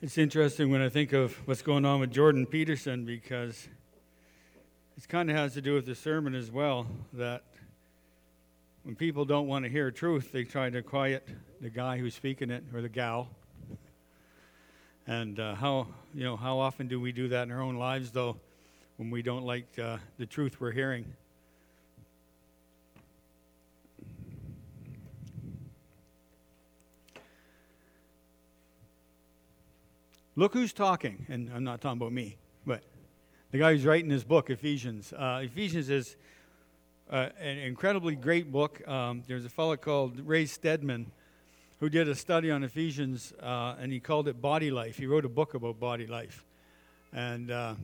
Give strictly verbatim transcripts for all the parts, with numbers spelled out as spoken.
It's interesting when I think of what's going on with Jordan Peterson, because it kind of has to do with the sermon as well, that when people don't want to hear truth, they try to quiet the guy who's speaking it, or the gal. And uh, how, you know, how often do we do that in our own lives, though, when we don't like uh, the truth we're hearing? Look who's talking, and I'm not talking about me, but the guy who's writing this book, Ephesians. Uh, Ephesians is uh, an incredibly great book. Um, there's a fellow called Ray Stedman who did a study on Ephesians, uh, and he called it Body Life. He wrote a book about body life. And uh,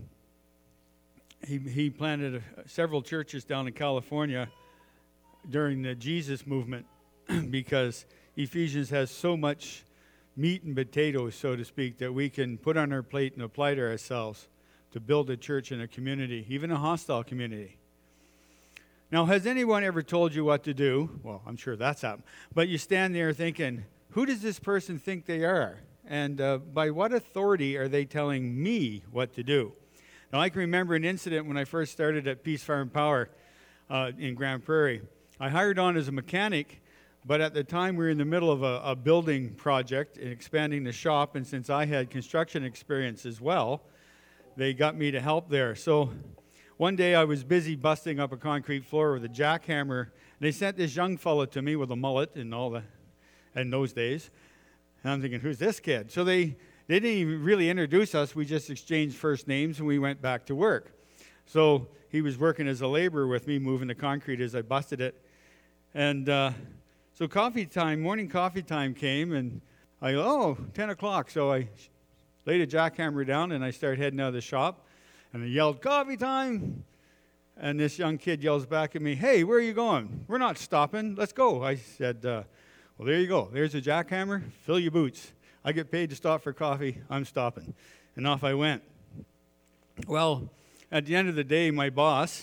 he, he planted a, several churches down in California during the Jesus movement because Ephesians has so much meat and potatoes, so to speak, that we can put on our plate and apply to ourselves to build a church and a community, even a hostile community. Now, has anyone ever told you what to do? Well, I'm sure that's happened. But you stand there thinking, who does this person think they are? And uh, by what authority are they telling me what to do? Now, I can remember an incident when I first started at Peace Farm Power uh, in Grand Prairie. I hired on as a mechanic, but at the time we were in the middle of a, a building project and expanding the shop, and since I had construction experience as well, they got me to help there. So one day I was busy busting up a concrete floor with a jackhammer, and they sent this young fellow to me with a mullet and all the, in those days. And I'm thinking, who's this kid? So they, they didn't even really introduce us. We just exchanged first names, and we went back to work. So he was working as a laborer with me, moving the concrete as I busted it. And uh, so coffee time, morning coffee time came, and I go, oh, ten o'clock. So I laid a jackhammer down, and I started heading out of the shop. And I yelled, coffee time. And this young kid yells back at me, hey, where are you going? We're not stopping. Let's go. I said, uh, well, there you go. There's a jackhammer. Fill your boots. I get paid to stop for coffee. I'm stopping. And off I went. Well, at the end of the day, my boss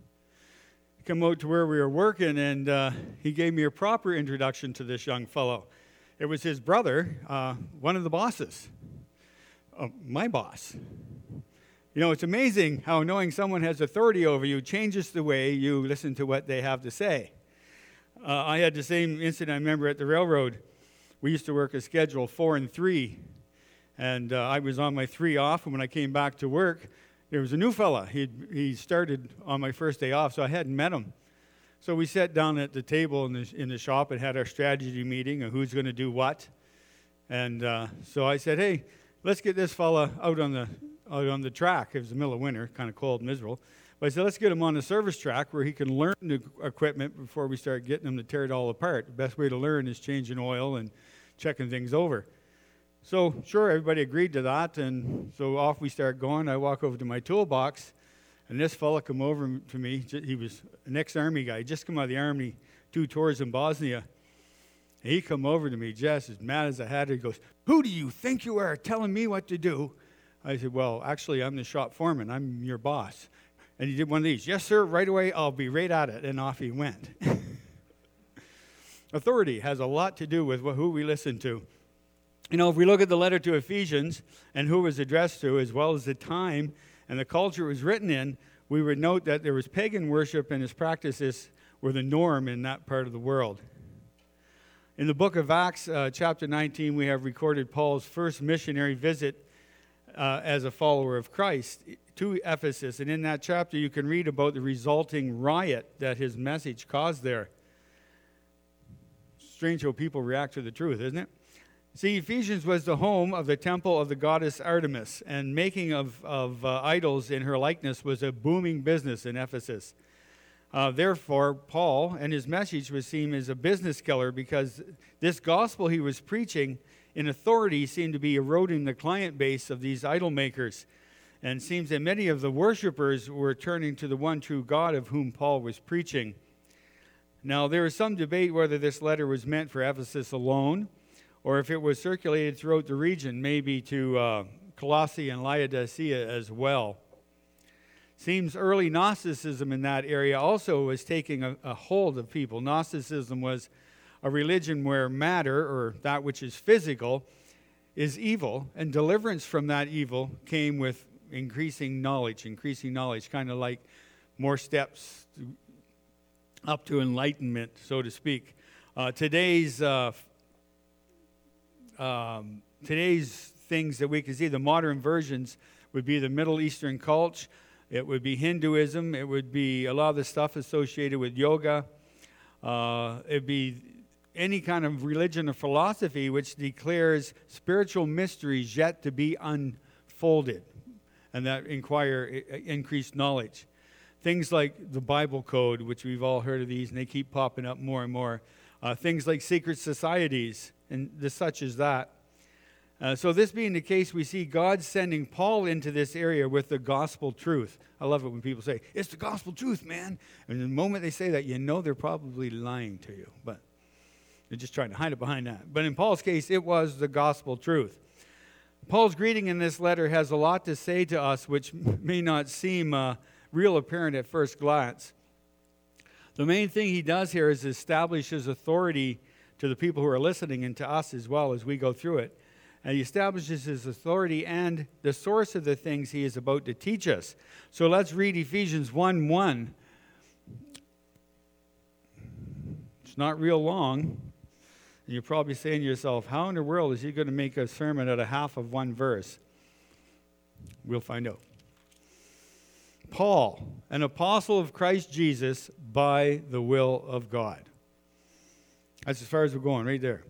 come out to where we were working, and uh, he gave me a proper introduction to this young fellow. It was his brother, uh, one of the bosses, uh, my boss. You know, it's amazing how knowing someone has authority over you changes the way you listen to what they have to say. Uh, I had the same incident I remember at the railroad. We used to work a schedule four and three, and uh, I was on my three off, and when I came back to work, there was a new fella. He he started on my first day off, so I hadn't met him. So we sat down at the table in the in the shop and had our strategy meeting of who's going to do what. And uh, so I said, hey, let's get this fella out on the out on the track. It was the middle of winter, kind of cold and miserable. But I said, let's get him on the service track where he can learn the equipment before we start getting him to tear it all apart. The best way to learn is changing oil and checking things over. So, sure, everybody agreed to that, and so off we start going. I walk over to my toolbox, and this fella come over to me. He was an ex-Army guy. He just come out of the Army, two tours in Bosnia. And he come over to me just as mad as I had. He goes, who do you think you are telling me what to do? I said, well, actually, I'm the shop foreman. I'm your boss. And he did one of these. Yes, sir, right away. I'll be right at it. And off he went. Authority has a lot to do with who we listen to. You know, if we look at the letter to Ephesians and who it was addressed to, as well as the time and the culture it was written in, we would note that there was pagan worship and its practices were the norm in that part of the world. In the book of Acts, uh, chapter nineteen, we have recorded Paul's first missionary visit uh, as a follower of Christ to Ephesus. And in that chapter, you can read about the resulting riot that his message caused there. Strange how people react to the truth, isn't it? See, Ephesians was the home of the temple of the goddess Artemis, and making of, of uh, idols in her likeness was a booming business in Ephesus. Uh, therefore, Paul and his message was seen as a business killer because this gospel he was preaching in authority seemed to be eroding the client base of these idol makers. And it seems that many of the worshipers were turning to the one true God of whom Paul was preaching. Now, there is some debate whether this letter was meant for Ephesus alone, or if it was circulated throughout the region, maybe to uh, Colossae and Laodicea as well. Seems early Gnosticism in that area also was taking a, a hold of people. Gnosticism was a religion where matter, or that which is physical, is evil, and deliverance from that evil came with increasing knowledge, increasing knowledge, kind of like more steps to, up to enlightenment, so to speak. Uh, today's uh, um, today's things that we can see, the modern versions would be the Middle Eastern cult, it would be Hinduism, it would be a lot of the stuff associated with yoga, uh, it'd be any kind of religion or philosophy which declares spiritual mysteries yet to be unfolded, and that inquire increased knowledge. Things like the Bible Code, which we've all heard of these, and they keep popping up more and more. Uh, things like secret societies and the such as that. Uh, so this being the case, we see God sending Paul into this area with the gospel truth. I love it when people say, it's the gospel truth, man. And the moment they say that, you know they're probably lying to you. But they're just trying to hide it behind that. But in Paul's case, it was the gospel truth. Paul's greeting in this letter has a lot to say to us, which may not seem uh, real apparent at first glance. The main thing he does here is establish his authority to the people who are listening and to us as well as we go through it. And he establishes his authority and the source of the things he is about to teach us. So let's read Ephesians one one. It's not real long. And you're probably saying to yourself, how in the world is he going to make a sermon out of half of one verse? We'll find out. Paul, an apostle of Christ Jesus by the will of God. That's as far as we're going, right there.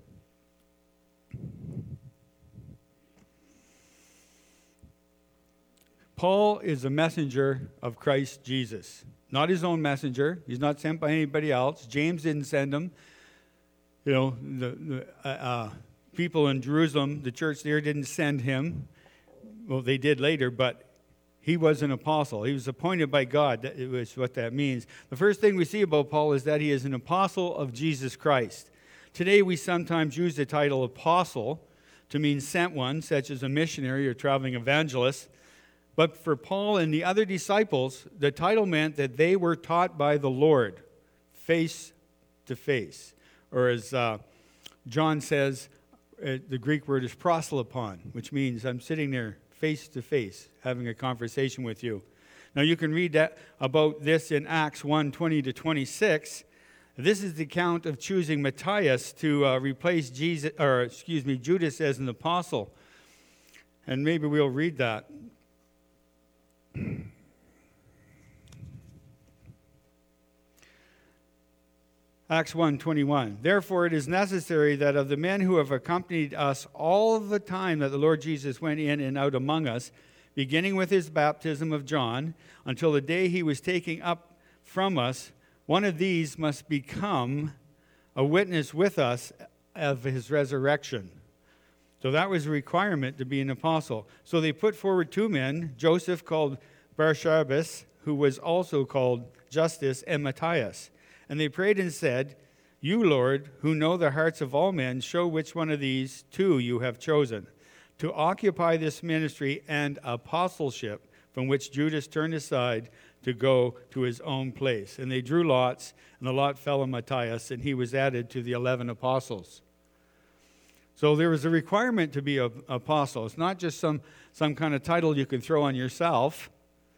Paul is a messenger of Christ Jesus. Not his own messenger. He's not sent by anybody else. James didn't send him. You know, the, the uh, uh, people in Jerusalem, the church there didn't send him. Well, they did later, but he was an apostle. He was appointed by God. That is what that means. The first thing we see about Paul is that he is an apostle of Jesus Christ. Today we sometimes use the title apostle to mean sent one, such as a missionary or traveling evangelist. But for Paul and the other disciples, the title meant that they were taught by the Lord, face to face. Or as uh, John says, uh, the Greek word is proselypon, which means I'm sitting there face to face, having a conversation with you. Now you can read that about this in Acts one twenty to twenty-six. This is the account of choosing Matthias to uh, replace Jesus, or excuse me, Judas as an apostle. And maybe we'll read that. Acts one twenty-one. Therefore it is necessary that of the men who have accompanied us all the time that the Lord Jesus went in and out among us, beginning with his baptism of John, until the day he was taken up from us, one of these must become a witness with us of his resurrection. So that was a requirement to be an apostle. So they put forward two men, Joseph called Barshabbas, who was also called Justus, and Matthias. And they prayed and said, You, Lord, who know the hearts of all men, show which one of these two you have chosen to occupy this ministry and apostleship from which Judas turned aside to go to his own place. And they drew lots, and the lot fell on Matthias, and he was added to the eleven apostles. So there was a requirement to be an apostle. It's not just some, some kind of title you can throw on yourself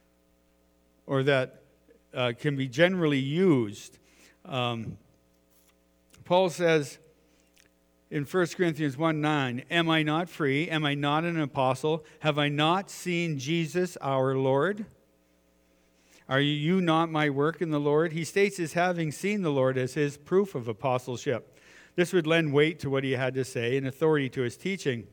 or that uh, can be generally used. Um, Paul says in First Corinthians one nine, Am I not free? Am I not an apostle? Have I not seen Jesus our Lord? Are you not my work in the Lord? He states his having seen the Lord as his proof of apostleship. This would lend weight to what he had to say and authority to his teaching.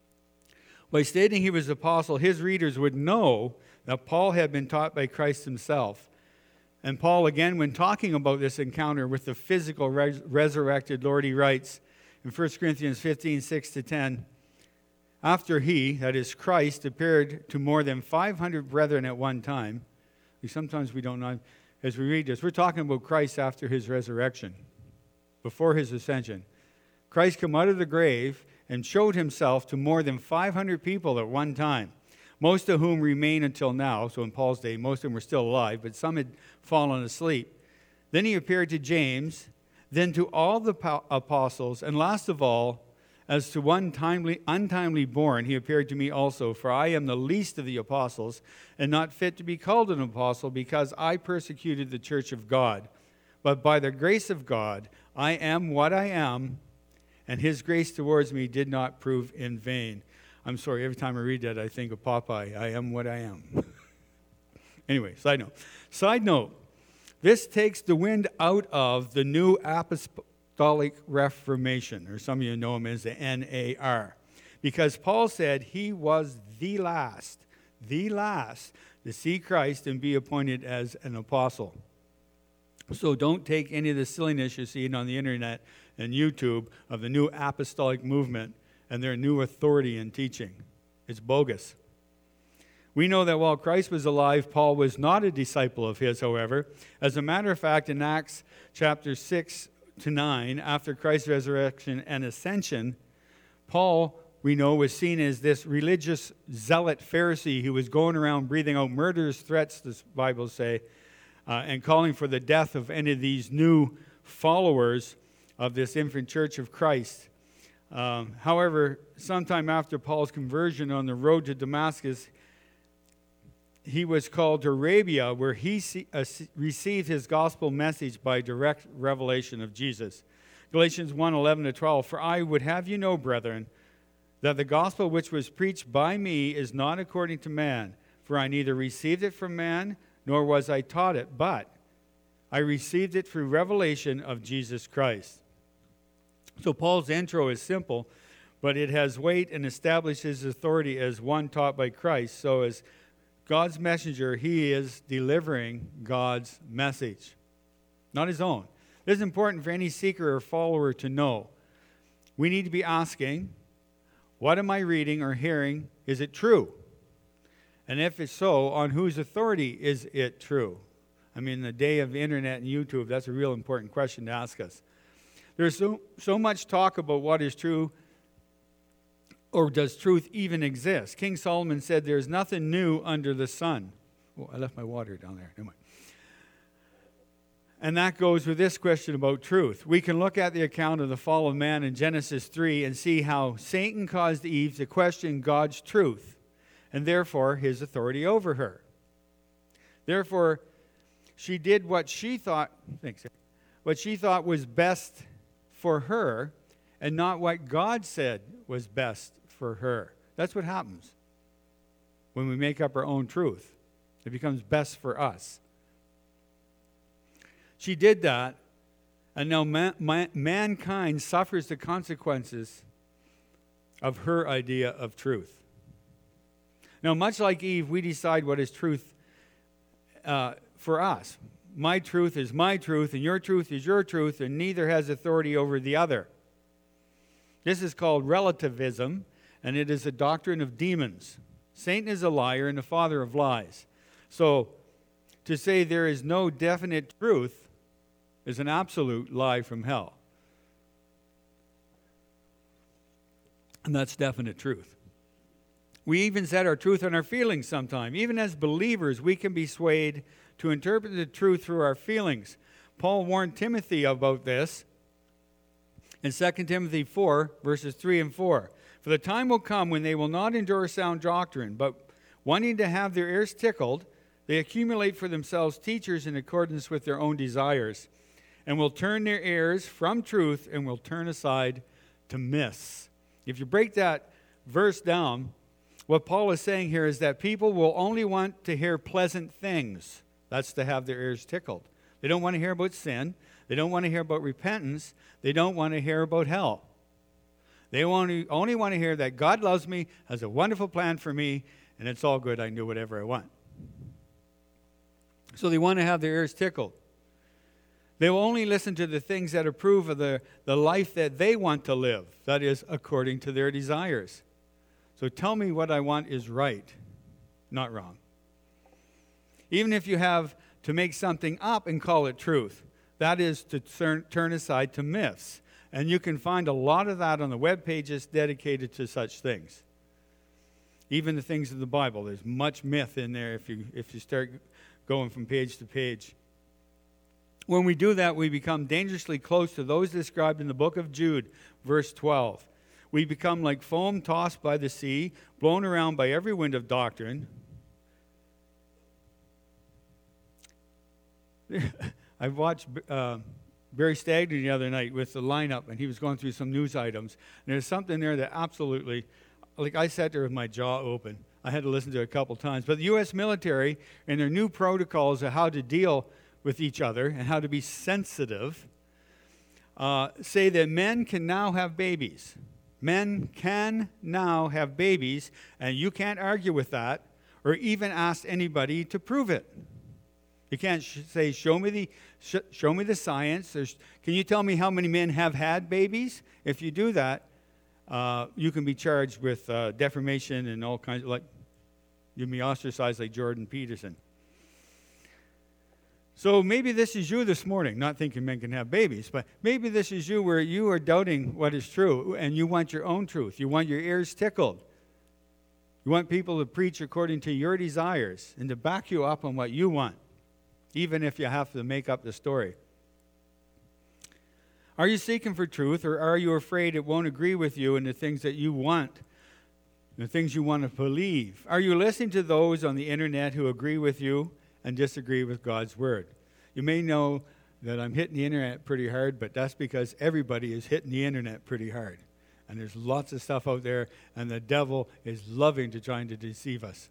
By stating he was an apostle, his readers would know that Paul had been taught by Christ himself. And Paul, again, when talking about this encounter with the physical res- resurrected Lord, he writes in First Corinthians fifteen, six to ten, After he, that is Christ, appeared to more than five hundred brethren at one time. Sometimes we don't know. As we read this, we're talking about Christ after his resurrection, before his ascension. Christ came out of the grave and showed himself to more than five hundred people at one time, most of whom remain until now. So in Paul's day, most of them were still alive, but some had fallen asleep. Then he appeared to James, then to all the apostles, and last of all, As to one timely, untimely born, he appeared to me also, for I am the least of the apostles, and not fit to be called an apostle, because I persecuted the church of God. But by the grace of God, I am what I am, and his grace towards me did not prove in vain. I'm sorry, every time I read that, I think of Popeye. I am what I am. Anyway, side note. Side note, this takes the wind out of the New Apostolic Reformation, or some of you know him as the N A R, because Paul said he was the last, the last to see Christ and be appointed as an apostle. So don't take any of the silliness you see on the internet and YouTube of the New Apostolic Movement and their new authority in teaching. It's bogus. We know that while Christ was alive, Paul was not a disciple of his, however. As a matter of fact, in Acts chapter six to nine, after Christ's resurrection and ascension, Paul, we know, was seen as this religious zealot Pharisee who was going around breathing out murderous threats, the Bible say, uh, and calling for the death of any of these new followers of this infant church of Christ. Um, however, sometime after Paul's conversion on the road to Damascus, he was called to Arabia, where he see, uh, received his gospel message by direct revelation of Jesus. Galatians one, eleven to twelve, for I would have you know, brethren, that the gospel which was preached by me is not according to man, for I neither received it from man, nor was I taught it, but I received it through revelation of Jesus Christ. So Paul's intro is simple, but it has weight and establishes his authority as one taught by Christ. So as God's messenger, he is delivering God's message, not his own. This is important for any seeker or follower to know. We need to be asking, what am I reading or hearing? Is it true? And if it's so, on whose authority is it true? I mean, in the day of the internet and YouTube, that's a real important question to ask us. There's so, so much talk about what is true, or does truth even exist? King Solomon said there's nothing new under the sun. Oh, I left my water down there. Never mind. And that goes with this question about truth. We can look at the account of the fall of man in Genesis three and see how Satan caused Eve to question God's truth and therefore his authority over her. Therefore, she did what she thought, thanks, what she thought was best for her, and not what God said was best for her. That's what happens when we make up our own truth. It becomes best for us. She did that, and now man, man, mankind suffers the consequences of her idea of truth. Now, much like Eve, we decide what is truth uh, for us. My truth is my truth, and your truth is your truth, and neither has authority over the other. This is called relativism, and it is a doctrine of demons. Satan is a liar and the father of lies. So, to say there is no definite truth is an absolute lie from hell. And that's definite truth. We even set our truth on our feelings sometimes. Even as believers, we can be swayed to interpret the truth through our feelings. Paul warned Timothy about this in Second Timothy four, verses three and four. For the time will come when they will not endure sound doctrine, but wanting to have their ears tickled, they accumulate for themselves teachers in accordance with their own desires, and will turn their ears from truth and will turn aside to myths. If you break that verse down, what Paul is saying here is that people will only want to hear pleasant things. That's to have their ears tickled. They don't want to hear about sin. They don't want to hear about repentance. They don't want to hear about hell. They only, only want to hear that God loves me, has a wonderful plan for me, and it's all good. I can do whatever I want. So they want to have their ears tickled. They will only listen to the things that approve of the, the life that they want to live. That is, according to their desires. So tell me what I want is right, not wrong. Even if you have to make something up and call it truth, that is to turn, turn aside to myths. And you can find a lot of that on the web pages dedicated to such things. Even the things of the Bible, there's much myth in there if you if you start going from page to page. When we do that, we become dangerously close to those described in the book of Jude, verse twelve, We become like foam tossed by the sea, blown around by every wind of doctrine. I watched uh, Barry Stagner the other night with the lineup, and he was going through some news items. And there's something there that absolutely, like I sat there with my jaw open. I had to listen to it a couple times. But the U S military and their new protocols of how to deal with each other and how to be sensitive uh, say that men can now have babies. Men can now have babies, and you can't argue with that or even ask anybody to prove it. You can't sh- say, show me the sh- show me the science. There's, can you tell me how many men have had babies? If you do that, uh, you can be charged with uh, defamation and all kinds of, like, you'll be ostracized like Jordan Peterson. So maybe this is you this morning, not thinking men can have babies, but maybe this is you where you are doubting what is true, and you want your own truth. You want your ears tickled. You want people to preach according to your desires and to back you up on what you want, even if you have to make up the story. Are you seeking for truth, or are you afraid it won't agree with you in the things that you want, the things you want to believe? Are you listening to those on the internet who agree with you and disagree with God's word? You may know that I'm hitting the internet pretty hard, but that's because everybody is hitting the internet pretty hard. And there's lots of stuff out there, and the devil is loving to trying to deceive us.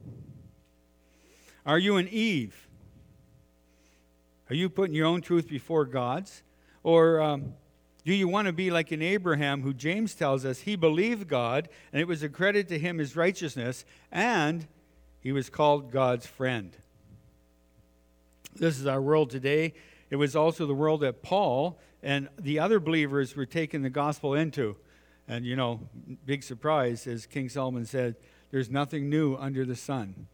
Are you an Eve? Are you putting your own truth before God's? Or um, do you want to be like an Abraham, who James tells us he believed God, and it was accredited to him as righteousness, and he was called God's friend? This is our world today. It was also the world that Paul and the other believers were taking the gospel into. And, you know, big surprise, as King Solomon said, there's nothing new under the sun.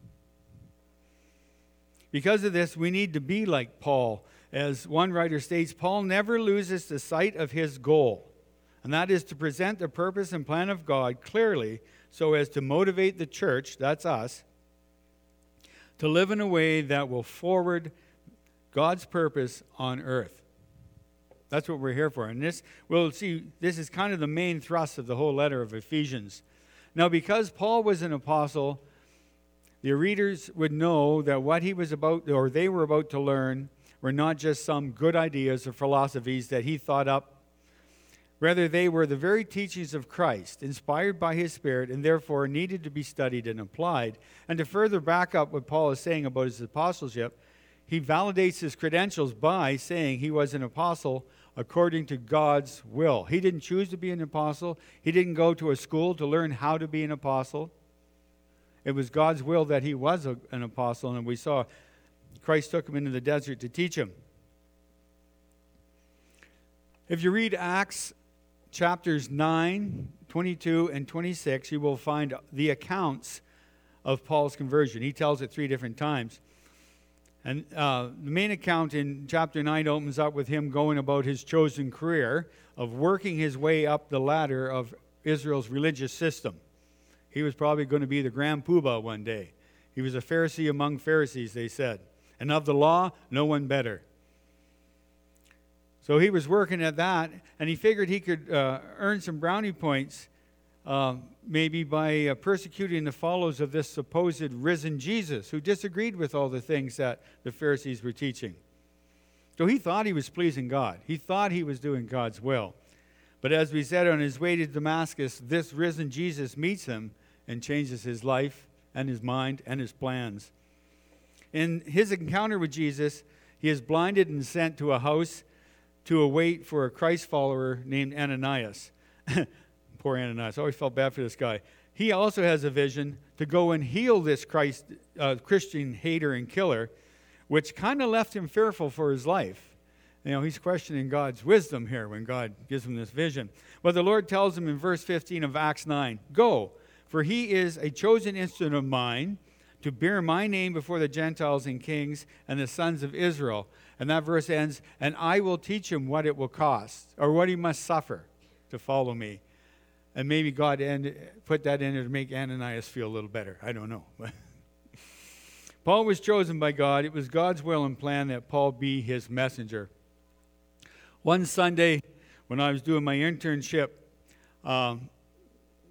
Because of this, we need to be like Paul. As one writer states, Paul never loses the sight of his goal, and that is to present the purpose and plan of God clearly so as to motivate the church, that's us, to live in a way that will forward God's purpose on earth. That's what we're here for. And this, we'll see, this is kind of the main thrust of the whole letter of Ephesians. Now, because Paul was an apostle, the readers would know that what he was about, or they were about to learn, were not just some good ideas or philosophies that he thought up. Rather, they were the very teachings of Christ, inspired by his Spirit, and therefore needed to be studied and applied. And to further back up what Paul is saying about his apostleship, he validates his credentials by saying he was an apostle according to God's will. He didn't choose to be an apostle. He didn't go to a school to learn how to be an apostle. It was God's will that he was a, an apostle, and we saw Christ took him into the desert to teach him. If you read Acts chapters nine, twenty-two, and twenty-six, you will find the accounts of Paul's conversion. He tells it three different times. And uh, the main account in chapter nine opens up with him going about his chosen career of working his way up the ladder of Israel's religious system. He was probably going to be the grand poobah one day. He was a Pharisee among Pharisees, they said. And of the law, no one better. So he was working at that, and he figured he could uh, earn some brownie points uh, maybe by uh, persecuting the followers of this supposed risen Jesus, who disagreed with all the things that the Pharisees were teaching. So he thought he was pleasing God. He thought he was doing God's will. But as we said, on his way to Damascus, this risen Jesus meets him and changes his life and his mind and his plans. In his encounter with Jesus, he is blinded and sent to a house to await for a Christ follower named Ananias. Poor Ananias. I always felt bad for this guy. He also has a vision to go and heal this Christ, uh, Christian hater and killer, which kind of left him fearful for his life. You know, he's questioning God's wisdom here when God gives him this vision. But the Lord tells him in verse fifteen of Acts nine, "Go, for he is a chosen instrument of mine to bear my name before the Gentiles and kings and the sons of Israel." And that verse ends, "And I will teach him what it will cost," or what he must suffer to follow me. And maybe God end, put that in there to make Ananias feel a little better. I don't know. Paul was chosen by God. It was God's will and plan that Paul be his messenger. One Sunday, when I was doing my internship, um,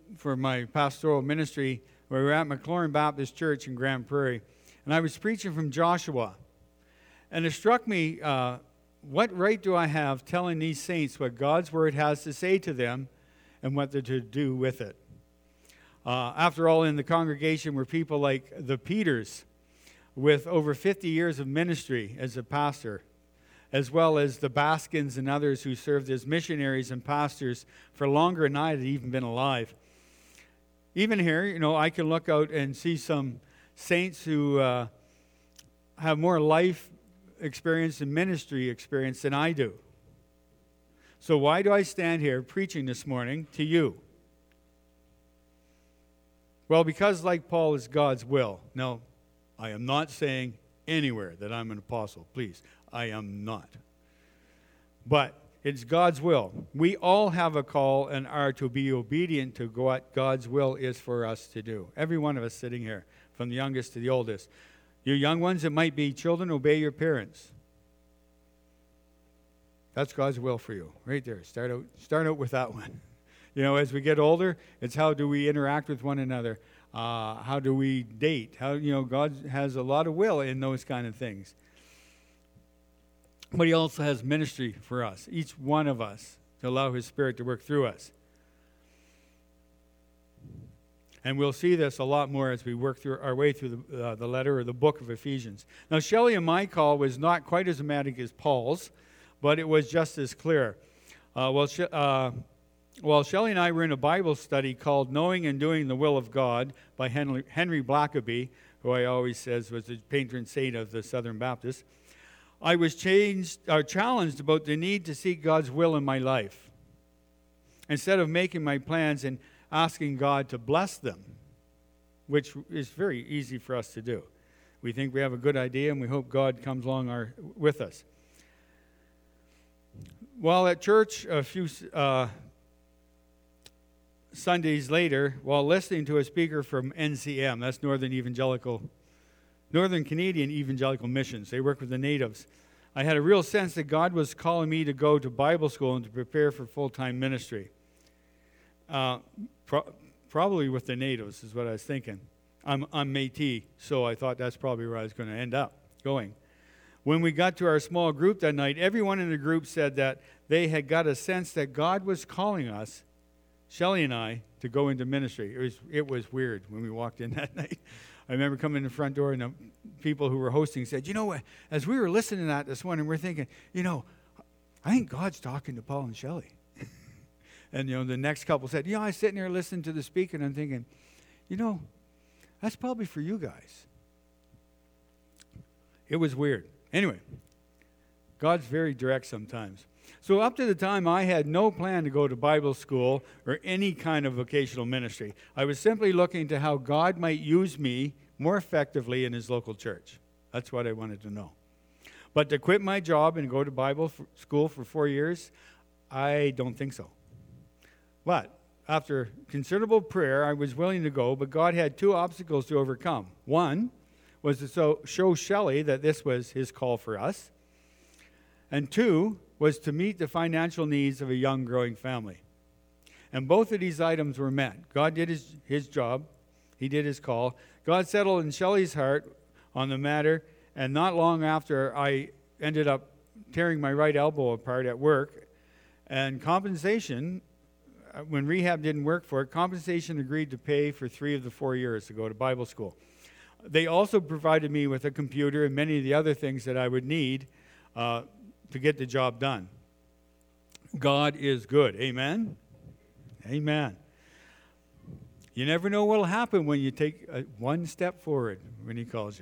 for my pastoral ministry, where we were at McLaurin Baptist Church in Grand Prairie, and I was preaching from Joshua. And it struck me, uh, what right do I have telling these saints what God's Word has to say to them and what they're to do with it? Uh, after all, in the congregation were people like the Peters, with over fifty years of ministry as a pastor, as well as the Baskins and others who served as missionaries and pastors for longer than I had even been alive. Even here, you know, I can look out and see some saints who uh, have more life experience and ministry experience than I do. So why do I stand here preaching this morning to you? Well, because like Paul is God's will. Now, I am not saying anywhere that I'm an apostle. Please, I am not. But it's God's will. We all have a call and are to be obedient to what God's will is for us to do. Every one of us sitting here, from the youngest to the oldest. You young ones, it might be, children, obey your parents. That's God's will for you, right there. Start out, start out with that one. You know, as we get older, it's how do we interact with one another? Uh, how do we date? How, you know, God has a lot of will in those kind of things. But he also has ministry for us, each one of us, to allow his Spirit to work through us. And we'll see this a lot more as we work through our way through the, uh, the letter or the book of Ephesians. Now, Shelley and my call was not quite as dramatic as Paul's, but it was just as clear. Uh, well, She- uh, well, Shelley and I were in a Bible study called Knowing and Doing the Will of God by Henry, Henry Blackaby, who I always says was the patron saint of the Southern Baptists. I was changed, or challenged about the need to seek God's will in my life, instead of making my plans and asking God to bless them, which is very easy for us to do. We think we have a good idea, and we hope God comes along our, with us. While at church a few uh, Sundays later, while listening to a speaker from N C M, that's Northern Evangelical, Northern Canadian Evangelical Missions, they work with the natives, I had a real sense that God was calling me to go to Bible school and to prepare for full-time ministry. Uh, pro- probably with the natives is what I was thinking. I'm, I'm Métis, so I thought that's probably where I was going to end up going. When we got to our small group that night, everyone in the group said that they had got a sense that God was calling us, Shelley and I, to go into ministry. It was it was weird when we walked in that night. I remember coming in the front door, and the people who were hosting said, you know what, as we were listening to that this morning, we're thinking, you know, I think God's talking to Paul and Shelley. And, you know, the next couple said, you know, I was sitting there listening to the speaker, and I'm thinking, you know, that's probably for you guys. It was weird. Anyway, God's very direct sometimes. So up to the time, I had no plan to go to Bible school or any kind of vocational ministry. I was simply looking to how God might use me more effectively in his local church. That's what I wanted to know. But to quit my job and go to Bible school for four years, I don't think so. But after considerable prayer, I was willing to go, but God had two obstacles to overcome. One was to so, show Shelley that this was his call for us. And two was to meet the financial needs of a young, growing family. And both of these items were met. God did his, his job. He did his call. God settled in Shelley's heart on the matter, and not long after, I ended up tearing my right elbow apart at work. And compensation, when rehab didn't work for it, compensation agreed to pay for three of the four years to go to Bible school. They also provided me with a computer and many of the other things that I would need uh, to get the job done. God is good. Amen? Amen. You never know what will happen when you take a, one step forward when he calls you.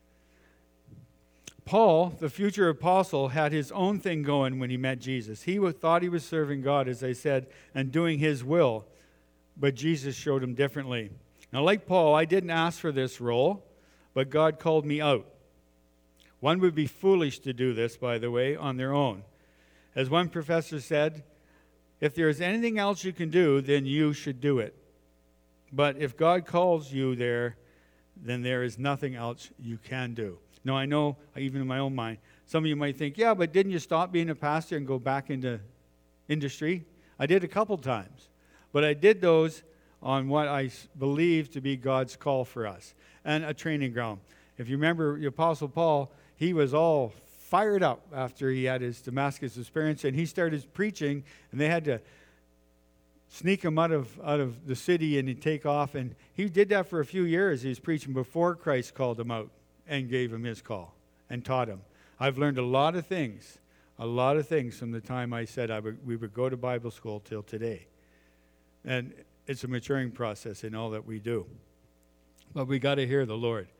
Paul, the future apostle, had his own thing going when he met Jesus. He thought he was serving God, as I said, and doing his will, but Jesus showed him differently. Now, like Paul, I didn't ask for this role, but God called me out. One would be foolish to do this, by the way, on their own. As one professor said, if there is anything else you can do, then you should do it. But if God calls you there, then there is nothing else you can do. Now, I know, even in my own mind, some of you might think, yeah, but didn't you stop being a pastor and go back into industry? I did a couple times. But I did those on what I s- believe to be God's call for us and a training ground. If you remember the Apostle Paul, he was all fired up after he had his Damascus experience, and he started preaching, and they had to sneak him out of out of the city, and he'd take off. And he did that for a few years. He was preaching before Christ called him out and gave him his call and taught him. I've learned a lot of things, a lot of things from the time I said I would, we would go to Bible school till today. And it's a maturing process in all that we do. But we got to hear the Lord.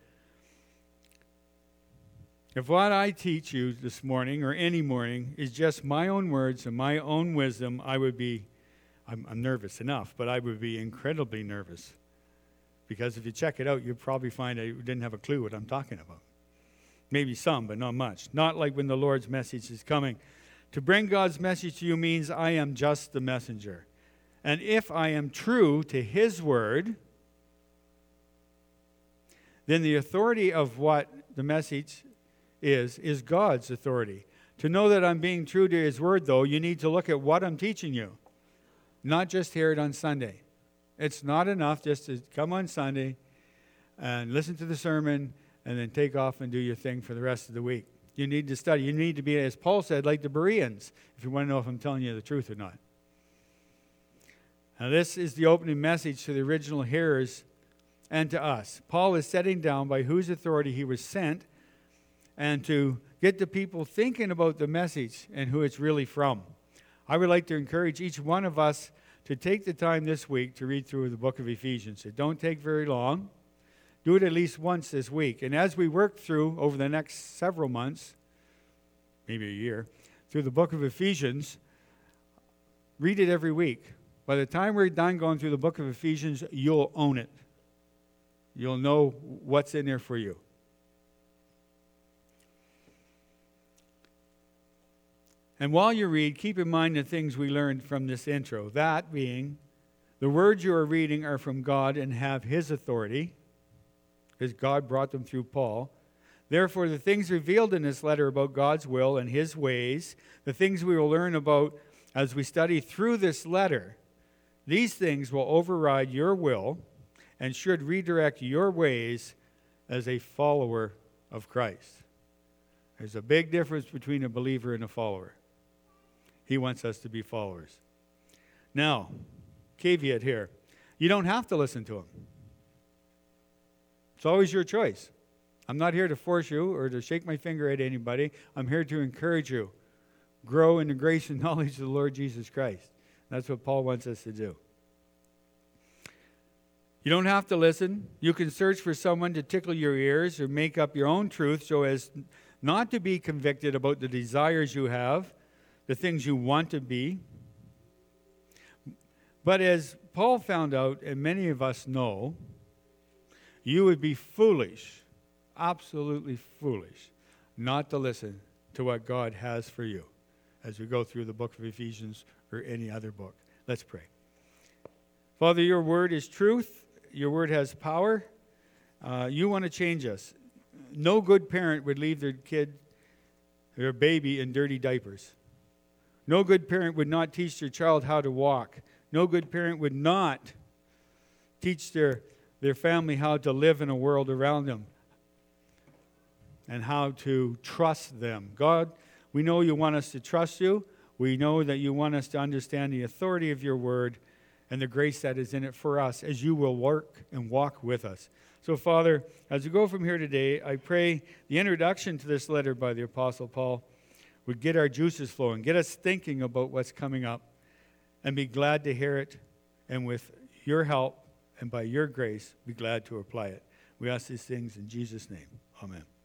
If what I teach you this morning or any morning is just my own words and my own wisdom, I would be, I'm, I'm nervous enough, but I would be incredibly nervous. Because if you check it out, you'd probably find I didn't have a clue what I'm talking about. Maybe some, but not much. Not like when the Lord's message is coming. To bring God's message to you means I am just the messenger. And if I am true to His word, then the authority of what the message is, is God's authority. To know that I'm being true to His word, though, you need to look at what I'm teaching you. Not just hear it on Sunday. It's not enough just to come on Sunday and listen to the sermon and then take off and do your thing for the rest of the week. You need to study. You need to be, as Paul said, like the Bereans, if you want to know if I'm telling you the truth or not. Now, this is the opening message to the original hearers and to us. Paul is setting down by whose authority he was sent and to get the people thinking about the message and who it's really from. I would like to encourage each one of us to take the time this week to read through the book of Ephesians. It don't take very long. Do it at least once this week. And as we work through over the next several months, maybe a year, through the book of Ephesians, read it every week. By the time we're done going through the book of Ephesians, you'll own it. You'll know what's in there for you. And while you read, keep in mind the things we learned from this intro. That being, the words you are reading are from God and have His authority, because God brought them through Paul. Therefore, the things revealed in this letter about God's will and His ways, the things we will learn about as we study through this letter, these things will override your will and should redirect your ways as a follower of Christ. There's a big difference between a believer and a follower. He wants us to be followers. Now, caveat here. You don't have to listen to him. It's always your choice. I'm not here to force you or to shake my finger at anybody. I'm here to encourage you. Grow in the grace and knowledge of the Lord Jesus Christ. That's what Paul wants us to do. You don't have to listen. You can search for someone to tickle your ears or make up your own truth so as not to be convicted about the desires you have, the things you want to be. But as Paul found out, and many of us know, you would be foolish, absolutely foolish, not to listen to what God has for you as we go through the book of Ephesians or any other book. Let's pray. Father, your word is truth. Your word has power. Uh, you want to change us. No good parent would leave their kid, their baby, in dirty diapers. No good parent would not teach their child how to walk. No good parent would not teach their, their family how to live in a world around them and how to trust them. God, we know you want us to trust you. We know that you want us to understand the authority of your word and the grace that is in it for us as you will work and walk with us. So, Father, as we go from here today, I pray the introduction to this letter by the Apostle Paul would get our juices flowing, get us thinking about what's coming up, and be glad to hear it, and with your help and by your grace, be glad to apply it. We ask these things in Jesus' name. Amen.